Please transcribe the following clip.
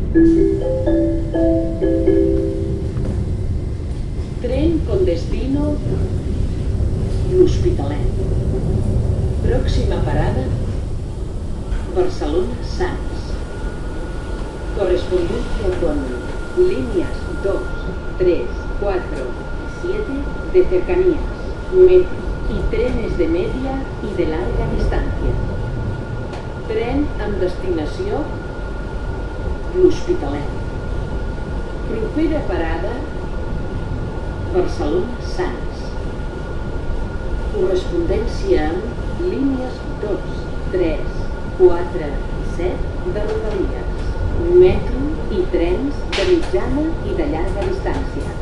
Tren con destino L'Hospitalet. Próxima parada Barcelona Sants. Correspondencia con líneas 2, 3, 4 y 7 de cercanías, metro y trenes de media y de larga distància. Tren amb destinació L'Hospitalet. Propera parada Barcelona Sants. Correspondència amb línies 2, 3, 4 i 7 de Rodalies, metro i trens de mitjana i de llarga distància.